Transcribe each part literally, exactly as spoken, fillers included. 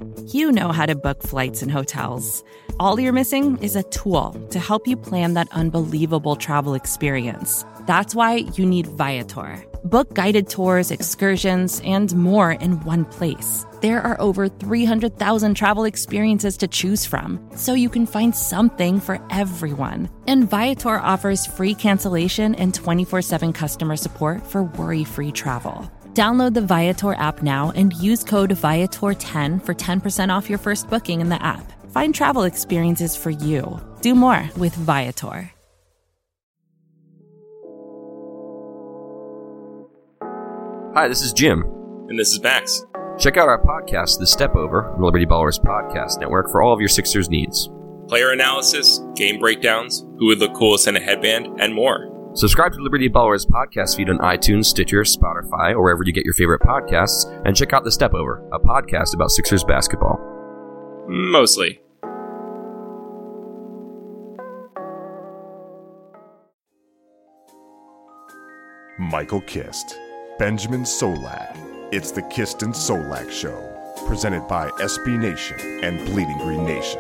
You know how to book flights and hotels. All you're missing is a tool to help you plan that unbelievable travel experience. That's why you need Viator. Book guided tours, excursions, and more in one place. There are over three hundred thousand travel experiences to choose from, so you can find something for everyone. And Viator offers free cancellation and twenty-four seven customer support for worry-free travel. Download the Viator app now and use code Viator ten for ten percent off your first booking in the app. Find travel experiences for you. Do more with Viator. Hi, this is Jim. And this is Max. Check out our podcast, The Step Over, the Liberty Ballers Podcast Network, for all of your Sixers needs. Player analysis, game breakdowns, who would look coolest in a headband, and more. Subscribe to Liberty Ballers podcast feed on iTunes, Stitcher, Spotify, or wherever you get your favorite podcasts, and check out The Step Over, a podcast about Sixers basketball. Mostly. Michael Kist, Benjamin Solak. It's the Kist and Solak Show, presented by S B Nation and Bleeding Green Nation.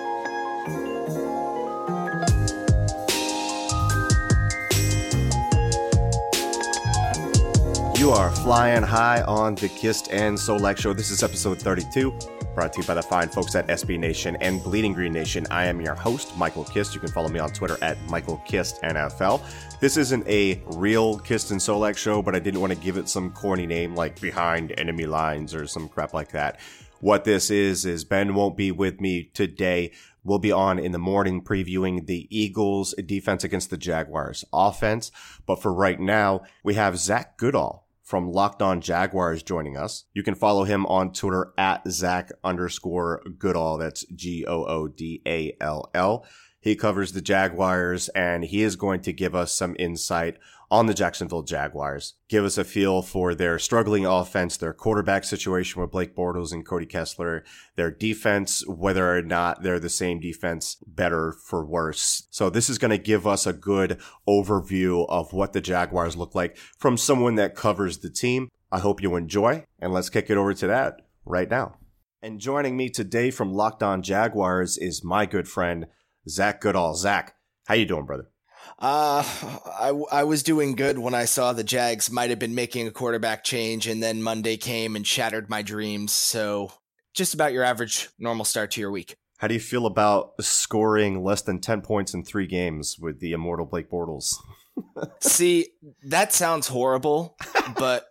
You are flying high on the Kist and Solak Show. This is episode thirty-two, brought to you by the fine folks at S B Nation and Bleeding Green Nation. I am your host, Michael Kist. You can follow me on Twitter at Michael Kist N F L. This isn't a real Kist and Solak show, but I didn't want to give it some corny name like Behind Enemy Lines or some crap like that. What this is, is Ben won't be with me today. We'll be on in the morning previewing the Eagles' defense against the Jaguars' offense. But for right now, we have Zach Goodall from Locked On Jaguars joining us. You can follow him on Twitter at Zach underscore Goodall. That's G O O D A L L. He covers the Jaguars, and he is going to give us some insight on the Jacksonville Jaguars. Give us a feel for their struggling offense, their quarterback situation with Blake Bortles and Cody Kessler, their defense, whether or not they're the same defense, better for worse. So this is going to give us a good overview of what the Jaguars look like from someone that covers the team. I hope you enjoy, and let's kick it over to that right now. And joining me today from Locked On Jaguars is my good friend, Zach Goodall. Zach, how you doing, brother? Uh, I, I was doing good when I saw the Jags might have been making a quarterback change, and then Monday came and shattered my dreams. So just about your average normal start to your week. How do you feel about scoring less than ten points in three games with the immortal Blake Bortles? See, that sounds horrible, but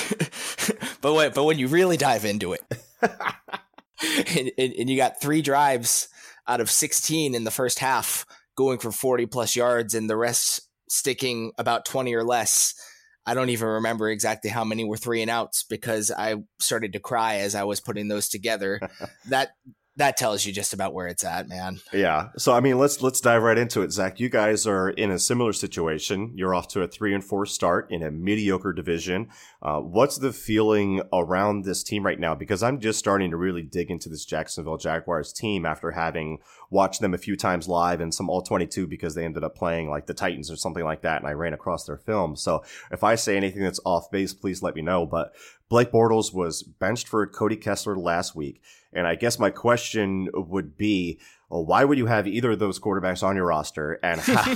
but wait, but when you really dive into it, and, and, and you got three drives out of sixteen in the first half, going for forty plus yards and the rest sticking about twenty or less. I don't even remember exactly how many were three and outs because I started to cry as I was putting those together. that that tells you just about where it's at, man. Yeah. So, I mean, let's let's dive right into it, Zach. You guys are in a similar situation. You're off to a three and four start in a mediocre division. Uh, what's the feeling around this team right now? Because I'm just starting to really dig into this Jacksonville Jaguars team after having watched them a few times live and some all twenty-two because they ended up playing like the Titans or something like that, and I ran across their film. So if I say anything that's off base, please let me know. But Blake Bortles was benched for Cody Kessler last week. And I guess my question would be, well, why would you have either of those quarterbacks on your roster? And how,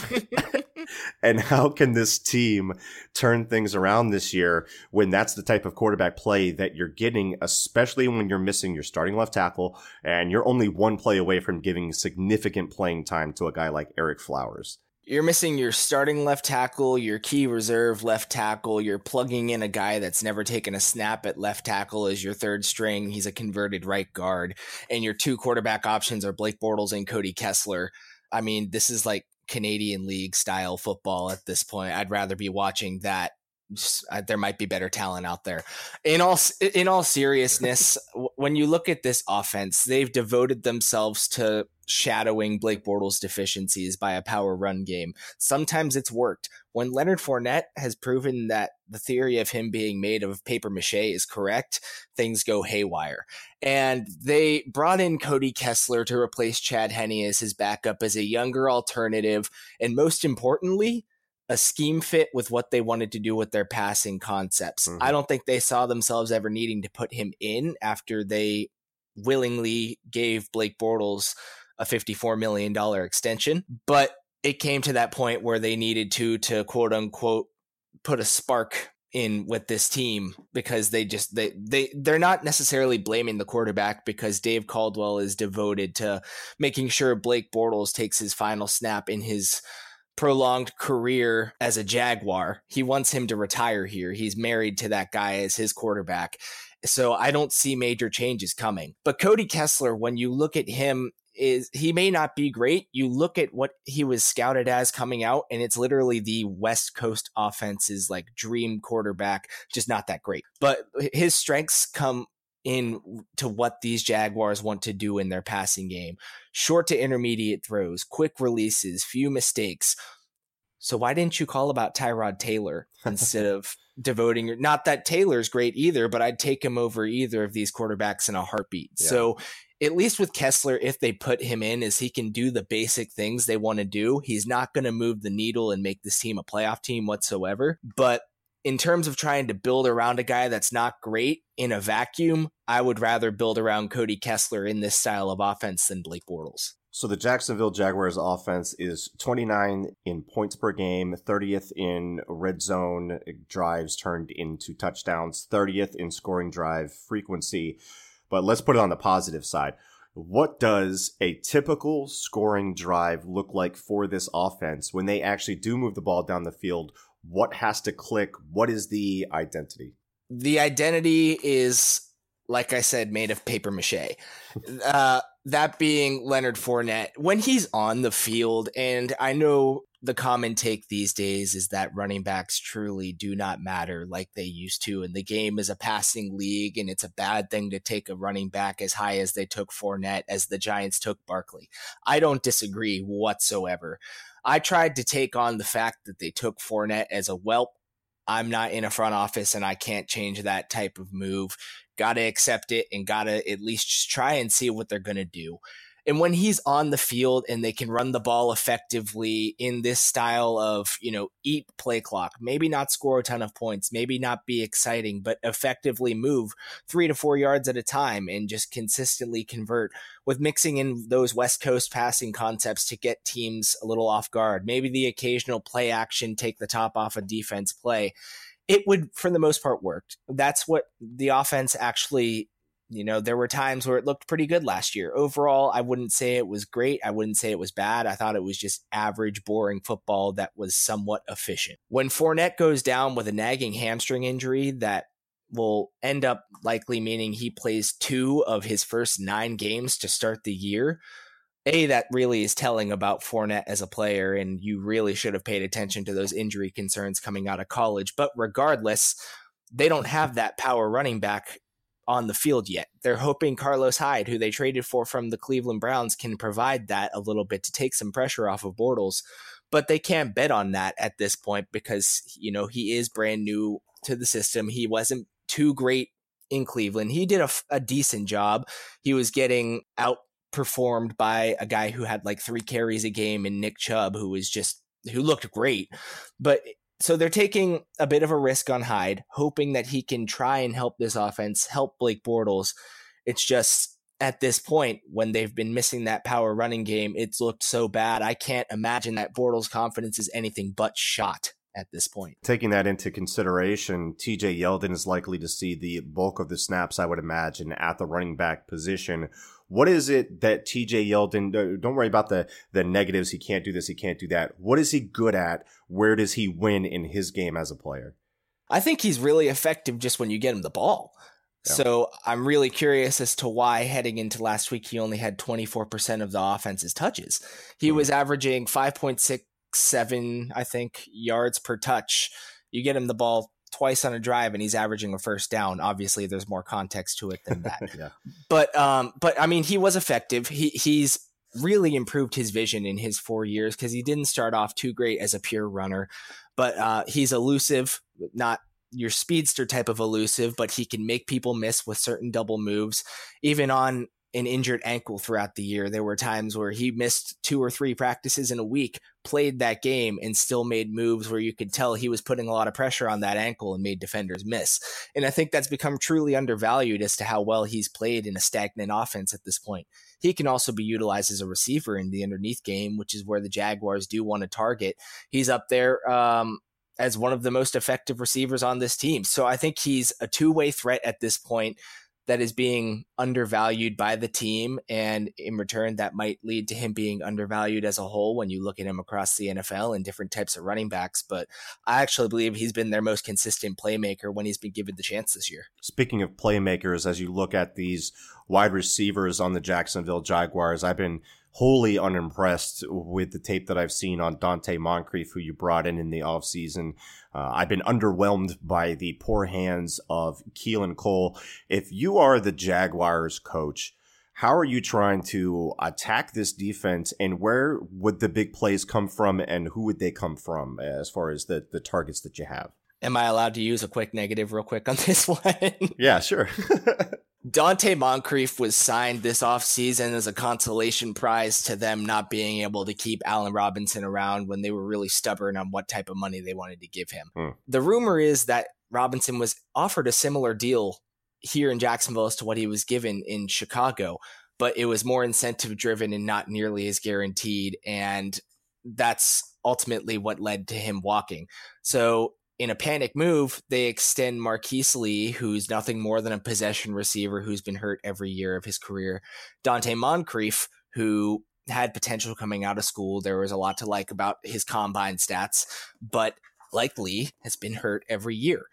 and how can this team turn things around this year when that's the type of quarterback play that you're getting, especially when you're missing your starting left tackle and you're only one play away from giving significant playing time to a guy like Eric Flowers? You're missing your starting left tackle, your key reserve left tackle. You're plugging in a guy that's never taken a snap at left tackle as your third string. He's a converted right guard. And your two quarterback options are Blake Bortles and Cody Kessler. I mean, this is like Canadian League style football at this point. I'd rather be watching that. Just, uh, there might be better talent out there. In all in all seriousness, w- when you look at this offense, they've devoted themselves to shadowing Blake Bortles' deficiencies by a power run game. Sometimes it's worked. When Leonard Fournette has proven that the theory of him being made of paper mache is correct, things go haywire. And they brought in Cody Kessler to replace Chad Henne as his backup as a younger alternative, and most importantly, a scheme fit with what they wanted to do with their passing concepts. Mm-hmm. I don't think they saw themselves ever needing to put him in after they willingly gave Blake Bortles a fifty-four million dollars extension, but it came to that point where they needed to, to quote unquote, put a spark in with this team, because they just, they, they, they're not necessarily blaming the quarterback, because Dave Caldwell is devoted to making sure Blake Bortles takes his final snap in his prolonged career as a Jaguar. He wants him to retire here. He's married to that guy as his quarterback. So I don't see major changes coming. But Cody Kessler, when you look at him, is he may not be great. You look at what he was scouted as coming out, and it's literally the West Coast offense's like dream quarterback, just not that great. But his strengths come in to what these Jaguars want to do in their passing game. Short to intermediate throws, quick releases, few mistakes. So why didn't you call about Tyrod Taylor instead of devoting, not that Taylor's great either, but I'd take him over either of these quarterbacks in a heartbeat. Yeah. So at least with Kessler, if they put him in, is he can do the basic things they want to do. He's not going to move the needle and make this team a playoff team whatsoever. But in terms of trying to build around a guy that's not great in a vacuum, I would rather build around Cody Kessler in this style of offense than Blake Bortles. So the Jacksonville Jaguars offense is twenty-nine in points per game, thirtieth in red zone drives turned into touchdowns, thirtieth in scoring drive frequency. But let's put it on the positive side. What does a typical scoring drive look like for this offense when they actually do move the ball down the field? What has to click? What is the identity? The identity is, like I said, made of paper mache. Uh, that being Leonard Fournette. When he's on the field, and I know the common take these days is that running backs truly do not matter like they used to, and the game is a passing league, and it's a bad thing to take a running back as high as they took Fournette, as the Giants took Barkley. I don't disagree whatsoever. I tried to take on the fact that they took Fournette as a whelp. I'm not in a front office, and I can't change that type of move. Got to accept it and got to at least just try and see what they're going to do. And when he's on the field and they can run the ball effectively in this style of, you know, eat play clock, maybe not score a ton of points, maybe not be exciting, but effectively move three to four yards at a time and just consistently convert, with mixing in those West Coast passing concepts to get teams a little off guard. Maybe the occasional play action, take the top off a defense play. It would, for the most part, work. That's what the offense actually, you know, there were times where it looked pretty good last year. Overall, I wouldn't say it was great. I wouldn't say it was bad. I thought it was just average, boring football that was somewhat efficient. When Fournette goes down with a nagging hamstring injury that will end up likely meaning he plays two of his first nine games to start the year, A, that really is telling about Fournette as a player, and you really should have paid attention to those injury concerns coming out of college. But regardless, they don't have that power running back on the field yet. They're hoping Carlos Hyde, who they traded for from the Cleveland Browns, can provide that a little bit to take some pressure off of Bortles, but they can't bet on that at this point because, you know, he is brand new to the system. He wasn't too great in Cleveland. He did a, a decent job. He was getting outperformed by a guy who had like three carries a game in Nick Chubb, who was just, who looked great, but so they're taking a bit of a risk on Hyde, hoping that he can try and help this offense, help Blake Bortles. It's just at this point, when they've been missing that power running game, it's looked so bad. I can't imagine that Bortles' confidence is anything but shot at this point. Taking that into consideration, T J Yeldon is likely to see the bulk of the snaps, I would imagine, at the running back position. What is it that T J Yeldon, don't worry about the, the negatives, he can't do this, he can't do that. What is he good at? Where does he win in his game as a player? I think he's really effective just when you get him the ball. Yeah. So I'm really curious as to why heading into last week, he only had twenty-four percent of the offense's touches. He mm-hmm. was averaging five point six seven, I think, yards per touch. You get him the ball twice on a drive and he's averaging a first down. Obviously there's more context to it than that. yeah. But, um, but I mean, he was effective. He, he's really improved his vision in his four years because he didn't start off too great as a pure runner, but, uh, he's elusive, not your speedster type of elusive, but he can make people miss with certain double moves. Even on an injured ankle throughout the year. There were times where he missed two or three practices in a week, played that game, and still made moves where you could tell he was putting a lot of pressure on that ankle and made defenders miss. And I think that's become truly undervalued as to how well he's played in a stagnant offense at this point. He can also be utilized as a receiver in the underneath game, which is where the Jaguars do want to target. He's up there um, as one of the most effective receivers on this team. So I think he's a two-way threat at this point that is being undervalued by the team. And in return, that might lead to him being undervalued as a whole when you look at him across the N F L and different types of running backs. But I actually believe he's been their most consistent playmaker when he's been given the chance this year. Speaking of playmakers, as you look at these wide receivers on the Jacksonville Jaguars, I've been wholly unimpressed with the tape that I've seen on Donte Moncrief, who you brought in in the offseason. Uh, I've been underwhelmed by the poor hands of Keelan Cole. If you are the Jaguars coach, how are you trying to attack this defense, and where would the big plays come from, and who would they come from as far as the, the targets that you have? Am I allowed to use a quick negative real quick on this one? Yeah, sure. Donte Moncrief was signed this offseason as a consolation prize to them not being able to keep Allen Robinson around when they were really stubborn on what type of money they wanted to give him. Hmm. The rumor is that Robinson was offered a similar deal here in Jacksonville as to what he was given in Chicago, but it was more incentive driven and not nearly as guaranteed. And that's ultimately what led to him walking. So in a panic move, they extend Marquise Lee, who's nothing more than a possession receiver who's been hurt every year of his career. Donte Moncrief, who had potential coming out of school. There was a lot to like about his combine stats, but like Lee, has been hurt every year.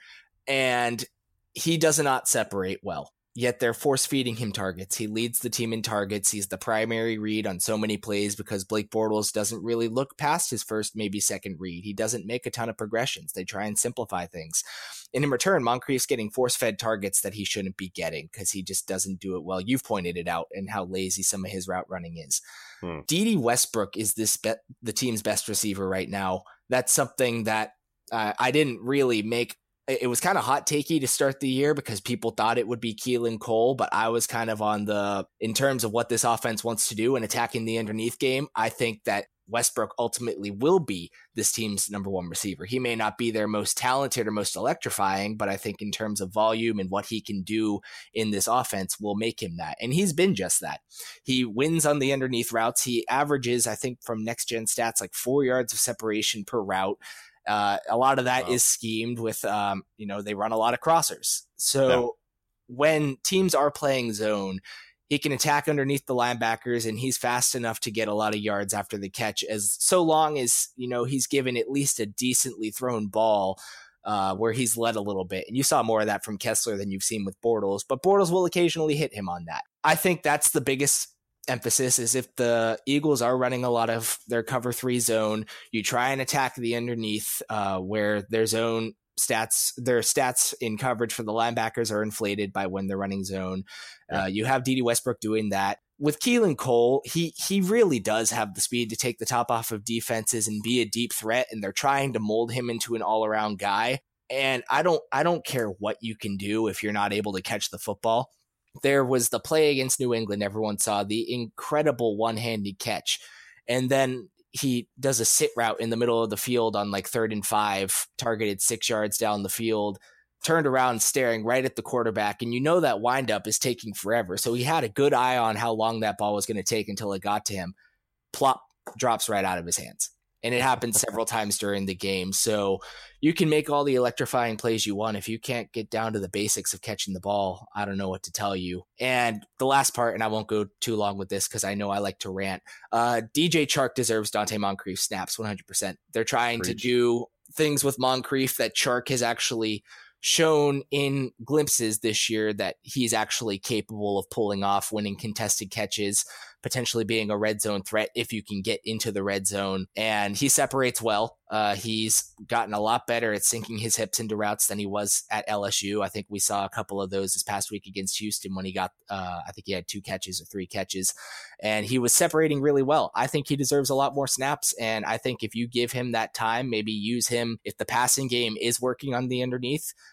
And he does not separate well. Yet they're force-feeding him targets. He leads the team in targets. He's the primary read on so many plays because Blake Bortles doesn't really look past his first, maybe second read. He doesn't make a ton of progressions. They try and simplify things. And in return, Moncrief's getting force-fed targets that he shouldn't be getting because he just doesn't do it well. You've pointed it out and how lazy some of his route running is. Hmm. Dede Westbrook is this be- the team's best receiver right now. That's something that uh, I didn't really make. It was kind of hot takey to start the year because people thought it would be Keelan Cole, but I was kind of on the, in terms of what this offense wants to do and attacking the underneath game, I think that Westbrook ultimately will be this team's number one receiver. He may not be their most talented or most electrifying, but I think in terms of volume and what he can do in this offense will make him that. And he's been just that. He wins on the underneath routes. He averages, I think from next gen stats, like four yards of separation per route. Uh, a lot of that wow. is schemed with, um, you know, they run a lot of crossers. So yeah. when teams are playing zone, he can attack underneath the linebackers and he's fast enough to get a lot of yards after the catch, as so long as, you know, he's given at least a decently thrown ball uh, where he's led a little bit. And you saw more of that from Kessler than you've seen with Bortles, but Bortles will occasionally hit him on that. I think that's the biggest emphasis is if the Eagles are running a lot of their cover three zone, you try and attack the underneath uh, where their zone stats, their stats in coverage for the linebackers are inflated by when they're running zone. Uh, you have Dede Westbrook doing that. With Keelan Cole, he he really does have the speed to take the top off of defenses and be a deep threat, and they're trying to mold him into an all-around guy. And I don't I don't care what you can do if you're not able to catch the football. There was the play against New England. Everyone saw the incredible one-handed catch. And then he does a sit route in the middle of the field on like third and five, targeted six yards down the field, turned around staring right at the quarterback. And you know that windup is taking forever. So he had a good eye on how long that ball was going to take until it got to him. Plop, drops right out of his hands. And it happened several times during the game. So you can make all the electrifying plays you want. If you can't get down to the basics of catching the ball, I don't know what to tell you. And the last part, and I won't go too long with this because I know I like to rant, uh, D J Chark deserves Donte Moncrief snaps one hundred percent. They're trying Preach. to do things with Moncrief that Chark has actually shown in glimpses this year that he's actually capable of pulling off, winning contested catches, potentially being a red zone threat if you can get into the red zone. And he separates well. Uh, he's gotten a lot better at sinking his hips into routes than he was at L S U. I think we saw a couple of those this past week against Houston when he got, uh, I think he had two catches or three catches, and he was separating really well. I think he deserves a lot more snaps. And I think if you give him that time, maybe use him if the passing game is working on the underneath,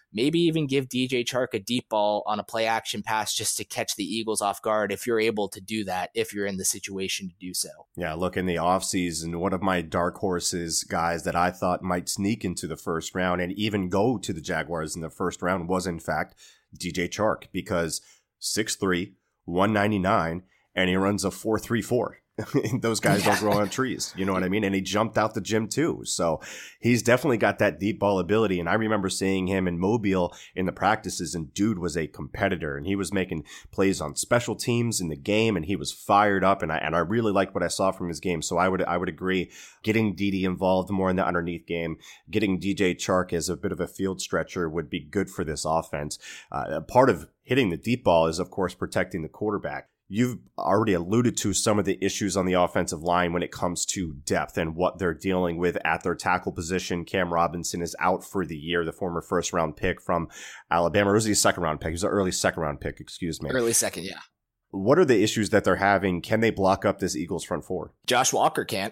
maybe even give D J Chark a deep ball on a play action pass just to catch the Eagles off guard if you're able to do that, if you're in the situation to do so. Yeah, look, in the offseason, one of my dark horses guys that I thought might sneak into the first round and even go to the Jaguars in the first round was, in fact, D J Chark, because six three, one ninety-nine, and he runs a four three four. Those guys don't grow on trees. You know what I mean? And he jumped out the gym too. So he's definitely got that deep ball ability. And I remember seeing him in Mobile in the practices, and dude was a competitor, and he was making plays on special teams in the game, and he was fired up. And I, and I really liked what I saw from his game. So I would, I would agree, getting D D involved more in the underneath game, getting D J Chark as a bit of a field stretcher would be good for this offense. Uh, part of hitting the deep ball is, of course, protecting the quarterback. You've already alluded to some of the issues on the offensive line when it comes to depth and what they're dealing with at their tackle position. Cam Robinson is out for the year, the former first round pick from Alabama. Or was he a second round pick? He was an early second round pick, excuse me. Early second, yeah. What are the issues that they're having? Can they block up this Eagles front four? Josh Walker can't.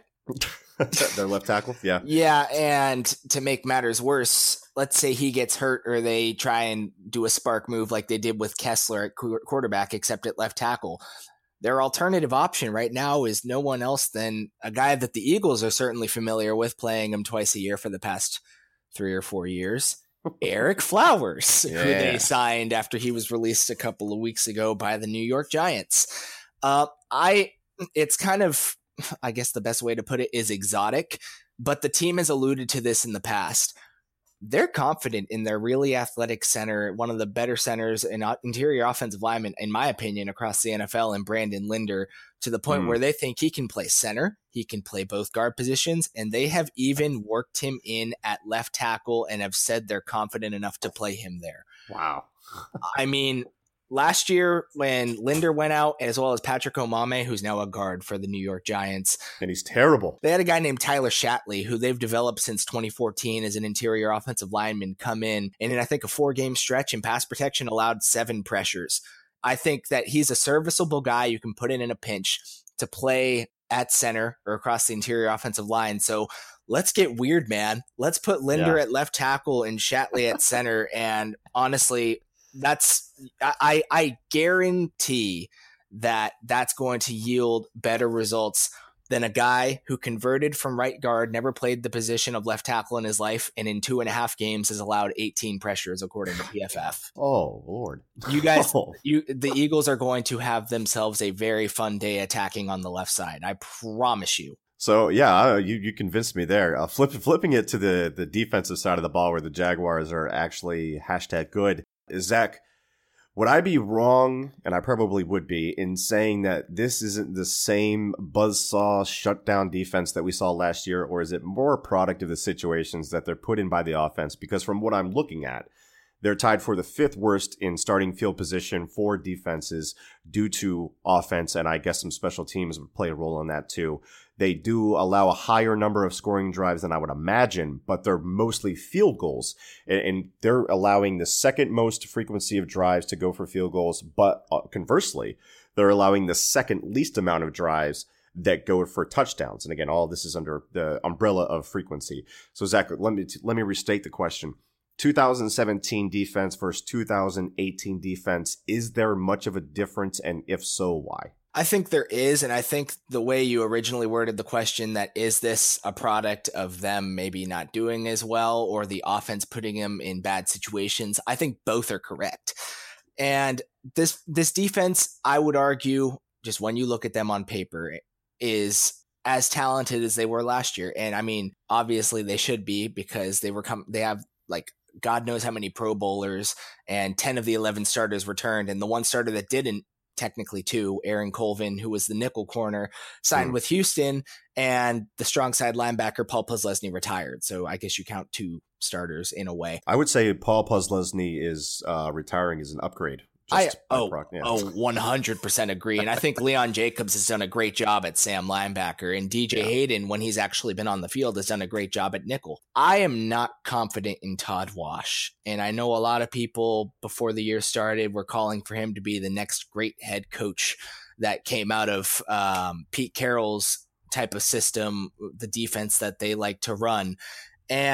Their left tackle? Yeah. Yeah, and to make matters worse, let's say he gets hurt or they try and do a spark move like they did with Kessler at qu- quarterback, except at left tackle. Their alternative option right now is no one else than a guy that the Eagles are certainly familiar with, playing him twice a year for the past three or four years. Ereck Flowers, Yeah. who they signed after he was released a couple of weeks ago by the New York Giants. Uh, I, it's kind of, I guess the best way to put it is exotic, but the team has alluded to this in the past. They're confident in their really athletic center, one of the better centers and interior offensive linemen, in my opinion, across the N F L, and Brandon Linder, to the point mm. where they think he can play center, he can play both guard positions, and they have even worked him in at left tackle and have said they're confident enough to play him there. Wow. I mean, last year when Linder went out, as well as Patrick Omameh, who's now a guard for the New York Giants. And he's terrible. They had a guy named Tyler Shatley, who they've developed since twenty fourteen as an interior offensive lineman, come in, and in I think a four-game stretch in pass protection allowed seven pressures. I think that he's a serviceable guy you can put in in a pinch to play at center or across the interior offensive line. So let's get weird, man. Let's put Linder yeah. at left tackle and Shatley at center. And honestly, that's I, I guarantee that that's going to yield better results than a guy who converted from right guard, never played the position of left tackle in his life, and in two and a half games has allowed eighteen pressures according to P F F. Oh, Lord. You guys, oh. you the Eagles are going to have themselves a very fun day attacking on the left side. I promise you. So, yeah, you, you convinced me there. Uh, flip, flipping it to the, the defensive side of the ball where the Jaguars are actually hashtag good. Zach, would I be wrong, and I probably would be, in saying that this isn't the same buzzsaw shutdown defense that we saw last year, or is it more a product of the situations that they're put in by the offense? Because from what I'm looking at, they're tied for the fifth worst in starting field position for defenses due to offense, and I guess some special teams would play a role in that too. They do allow a higher number of scoring drives than I would imagine, but they're mostly field goals. And they're allowing the second most frequency of drives to go for field goals, but conversely, they're allowing the second least amount of drives that go for touchdowns. And again, all of this is under the umbrella of frequency. So Zach, let me let me restate the question. two thousand seventeen defense versus two thousand eighteen defense. Is there much of a difference? And if so, why? I think there is, and I think the way you originally worded the question, that is this a product of them maybe not doing as well or the offense putting them in bad situations, I think both are correct. And this this defense, I would argue, just when you look at them on paper, is as talented as they were last year. And I mean, obviously they should be, because they were com- they have like God knows how many Pro Bowlers, and ten of the eleven starters returned, and the one starter that didn't, technically two, Aaron Colvin, who was the nickel corner, signed mm. with Houston, and the strong side linebacker Paul Posluszny retired. So I guess you count two starters in a way. I would say Paul Posluszny is uh, retiring as an upgrade. Just I oh, yeah. oh one hundred percent agree. And I think Leon Jacobs has done a great job at Sam linebacker, and D J yeah. Hayden, when he's actually been on the field, has done a great job at nickel. I am not confident in Todd Wash, and I know a lot of people before the year started were calling for him to be the next great head coach that came out of um, Pete Carroll's type of system, the defense that they like to run. And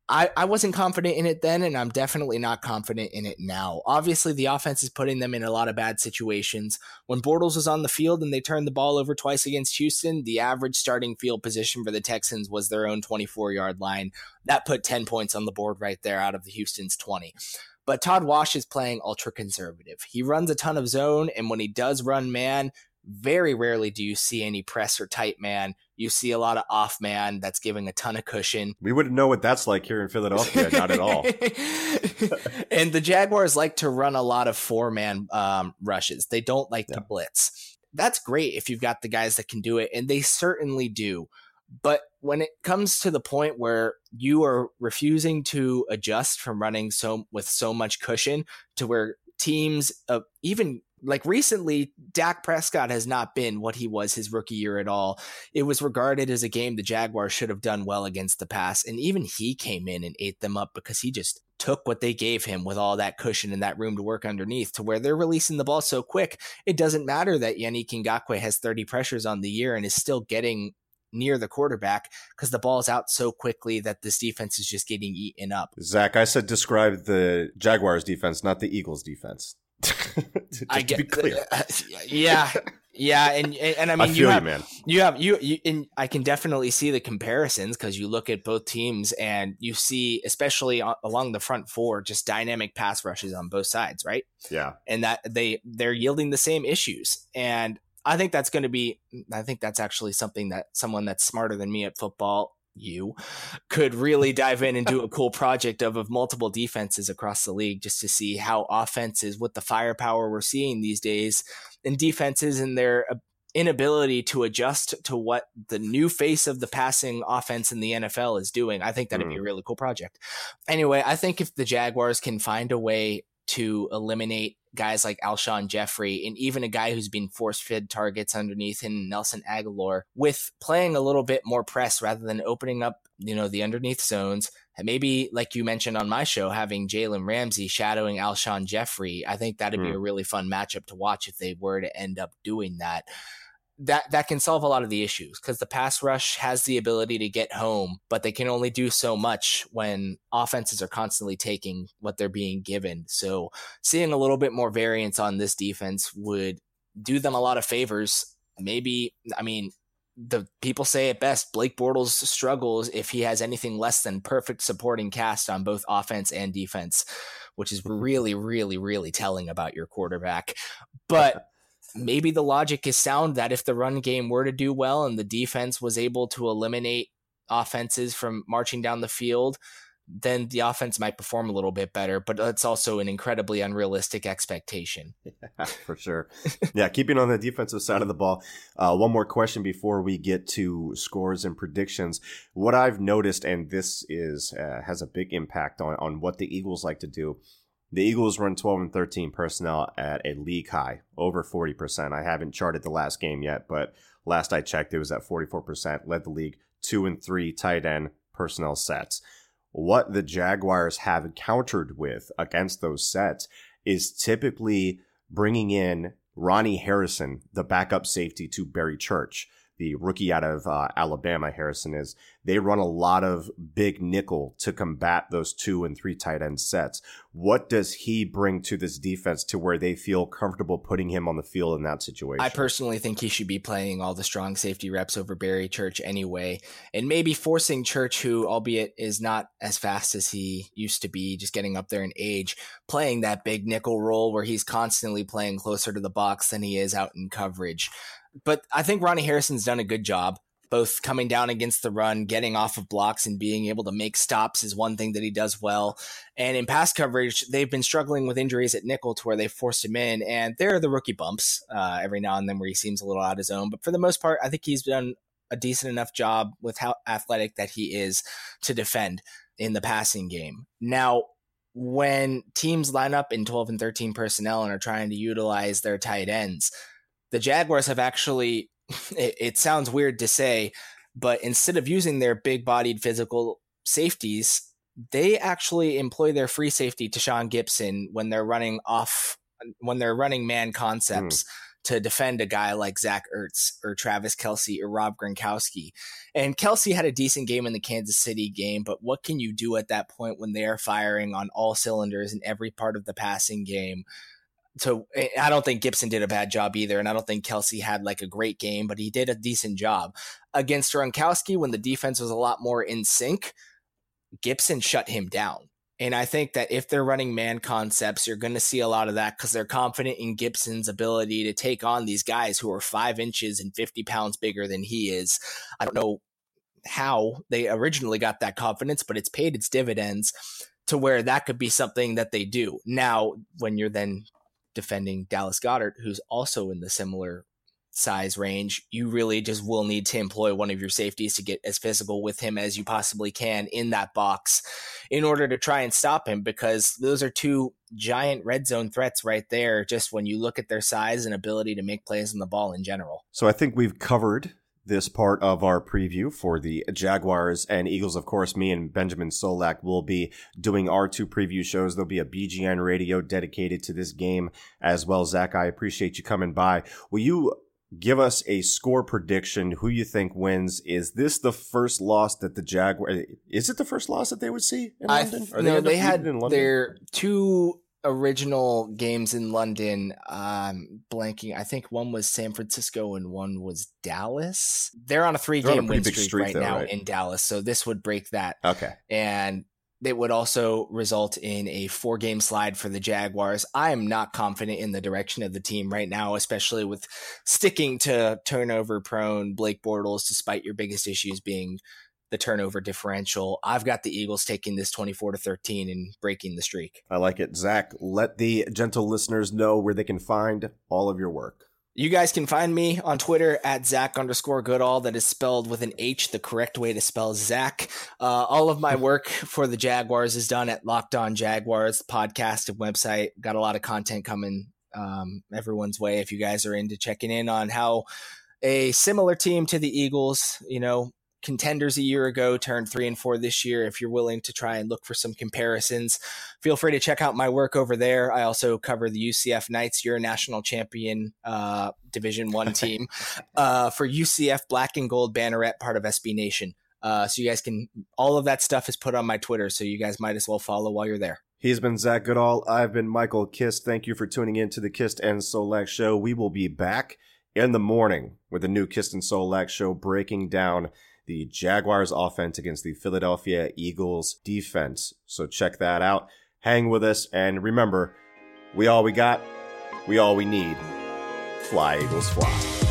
I, I wasn't confident in it then, and I'm definitely not confident in it now. Obviously, the offense is putting them in a lot of bad situations. When Bortles was on the field and they turned the ball over twice against Houston, the average starting field position for the Texans was their own twenty-four-yard line. That put ten points on the board right there out of the Houston's twenty. But Todd Wash is playing ultra-conservative. He runs a ton of zone, and when he does run man, very rarely do you see any press or tight man. You see a lot of off man that's giving a ton of cushion. We wouldn't know what that's like here in Philadelphia. Not at all. And the Jaguars like to run a lot of four-man um, rushes. They don't like yeah. to blitz. That's great if you've got the guys that can do it, and they certainly do. But when it comes to the point where you are refusing to adjust from running so with so much cushion to where teams, uh, even like recently, Dak Prescott has not been what he was his rookie year at all. It was regarded as a game the Jaguars should have done well against the pass. And even he came in and ate them up because he just took what they gave him with all that cushion and that room to work underneath to where they're releasing the ball so quick. It doesn't matter that Yannick Ngakoue has thirty pressures on the year and is still getting near the quarterback because the ball's out so quickly that this defense is just getting eaten up. Zach, I said describe the Jaguars defense, not the Eagles defense. Just I get, to be clear. Uh, yeah, yeah, and and, and I mean, I feel you, have, you, man. You have you, you and I can definitely see the comparisons because you look at both teams and you see, especially along the front four, just dynamic pass rushes on both sides, right? Yeah, and that they they're yielding the same issues, and I think that's going to be. I think that's actually something that someone that's smarter than me at football, you, could really dive in and do a cool project of, of multiple defenses across the league just to see how offenses with the firepower we're seeing these days and defenses and their inability to adjust to what the new face of the passing offense in the N F L is doing. I think that'd mm. be a really cool project. Anyway, I think if the Jaguars can find a way to eliminate guys like Alshon Jeffrey and even a guy who's been force-fed targets underneath him, Nelson Aguilar, with playing a little bit more press rather than opening up, you know, the underneath zones. And maybe, like you mentioned on my show, having Jalen Ramsey shadowing Alshon Jeffrey, I think that'd mm. be a really fun matchup to watch if they were to end up doing that. That that can solve a lot of the issues because the pass rush has the ability to get home, but they can only do so much when offenses are constantly taking what they're being given. So seeing a little bit more variance on this defense would do them a lot of favors. Maybe, I mean, the people say it best, Blake Bortles struggles if he has anything less than perfect supporting cast on both offense and defense, which is really, really, really telling about your quarterback. But maybe the logic is sound that if the run game were to do well and the defense was able to eliminate offenses from marching down the field, then the offense might perform a little bit better, but that's also an incredibly unrealistic expectation. Yeah, for sure. Yeah, keeping on the defensive side of the ball, uh, one more question before we get to scores and predictions. What I've noticed, and this is uh, has a big impact on, on what the Eagles like to do, the Eagles run twelve and thirteen personnel at a league high, over forty percent. I haven't charted the last game yet, but last I checked, it was at forty-four percent. Led the league two and three tight end personnel sets. What the Jaguars have encountered with against those sets is typically bringing in Ronnie Harrison, the backup safety to Barry Church, the rookie out of uh, Alabama. Harrison is. They run a lot of big nickel to combat those two and three tight end sets. What does he bring to this defense to where they feel comfortable putting him on the field in that situation? I personally think he should be playing all the strong safety reps over Barry Church anyway, and maybe forcing Church, who albeit is not as fast as he used to be, just getting up there in age, playing that big nickel role where he's constantly playing closer to the box than he is out in coverage. But I think Ronnie Harrison's done a good job, both coming down against the run, getting off of blocks, and being able to make stops is one thing that he does well. And in pass coverage, they've been struggling with injuries at nickel to where they've forced him in. And there are the rookie bumps uh, every now and then where he seems a little out of his zone. But for the most part, I think he's done a decent enough job with how athletic that he is to defend in the passing game. Now, when teams line up in twelve and thirteen personnel and are trying to utilize their tight ends, the Jaguars have actually, it, it sounds weird to say, but instead of using their big-bodied physical safeties, they actually employ their free safety, Tashaun Gibson, when they're running off, when they're running man concepts mm. to defend a guy like Zach Ertz or Travis Kelce or Rob Gronkowski. And Kelce had a decent game in the Kansas City game, but what can you do at that point when they are firing on all cylinders in every part of the passing game? So I don't think Gibson did a bad job either, and I don't think Kelce had like a great game, but he did a decent job. Against Gronkowski, when the defense was a lot more in sync, Gibson shut him down. And I think that if they're running man concepts, you're going to see a lot of that because they're confident in Gibson's ability to take on these guys who are five inches and fifty pounds bigger than he is. I don't know how they originally got that confidence, but it's paid its dividends to where that could be something that they do. Now, when you're then defending Dallas Goedert, who's also in the similar size range, you really just will need to employ one of your safeties to get as physical with him as you possibly can in that box in order to try and stop him, because those are two giant red zone threats right there, just when you look at their size and ability to make plays on the ball in general. So I think we've covered this part of our preview for the Jaguars and Eagles. Of course, me and Benjamin Solak will be doing our two preview shows. There'll be a B G N radio dedicated to this game as well. Zach, I appreciate you coming by. Will you give us a score prediction? Who you think wins? Is this the first loss that the Jaguars, is it the first loss that they would see in London? I, no, they, they had in London? Their two original games in London, um, blanking. I think one was San Francisco and one was Dallas. They're on a three-game win streak, streak right though, now right? in Dallas, so this would break that. Okay. And it would also result in a four-game slide for the Jaguars. I am not confident in the direction of the team right now, especially with sticking to turnover-prone Blake Bortles, despite your biggest issues being the turnover differential. I've got the Eagles taking this twenty-four to thirteen and breaking the streak. I like it. Zach, let the gentle listeners know where they can find all of your work. You guys can find me on Twitter at Zach underscore Goodall. That is spelled with an H, the correct way to spell Zach. Uh, all of my work for the Jaguars is done at Locked On Jaguars podcast and website. Got a lot of content coming um, everyone's way if you guys are into checking in on how a similar team to the Eagles, you know, contenders a year ago turned three and four this year. If you're willing to try and look for some comparisons, feel free to check out my work over there. I also cover the U C F Knights, your national champion uh, Division One team uh, for U C F Black and Gold Banneret, part of S B Nation. Uh, so you guys can, all of that stuff is put on my Twitter, so you guys might as well follow while you're there. He's been Zach Goodall. I've been Michael Kist. Thank you for tuning in to the Kist and Solak Show. We will be back in the morning with the new Kist and Solak Show, breaking down the Jaguars offense against the Philadelphia Eagles defense. So check that out. Hang with us. And remember, we all we got, we all we need. Fly, Eagles, fly.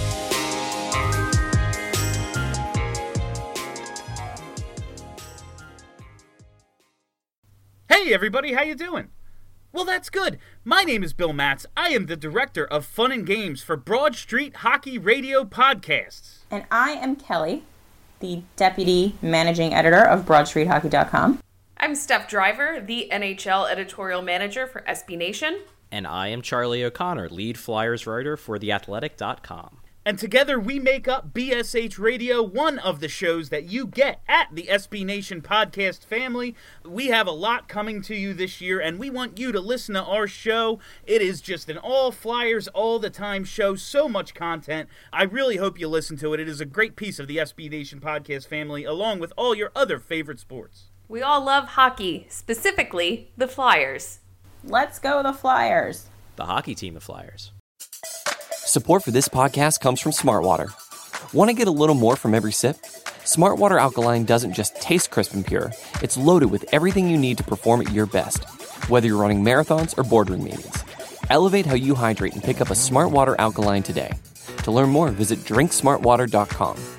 Hey everybody, how you doing? Well, that's good. My name is Bill Matz. I am the director of Fun and Games for Broad Street Hockey Radio Podcasts. And I am Kelly, the deputy managing editor of broad street hockey dot com. I'm Steph Driver, the N H L editorial manager for S B Nation. And I am Charlie O'Connor, lead Flyers writer for the athletic dot com. And together we make up B S H Radio, one of the shows that you get at the S B Nation podcast family. We have a lot coming to you this year, and we want you to listen to our show. It is just an all Flyers, all the time show, so much content. I really hope you listen to it. It is a great piece of the S B Nation podcast family, along with all your other favorite sports. We all love hockey, specifically the Flyers. Let's go the Flyers. The hockey team, the Flyers. Support for this podcast comes from Smartwater. Want to get a little more from every sip? Smartwater Alkaline doesn't just taste crisp and pure. It's loaded with everything you need to perform at your best, whether you're running marathons or boardroom meetings. Elevate how you hydrate and pick up a Smartwater Alkaline today. To learn more, visit drink smart water dot com.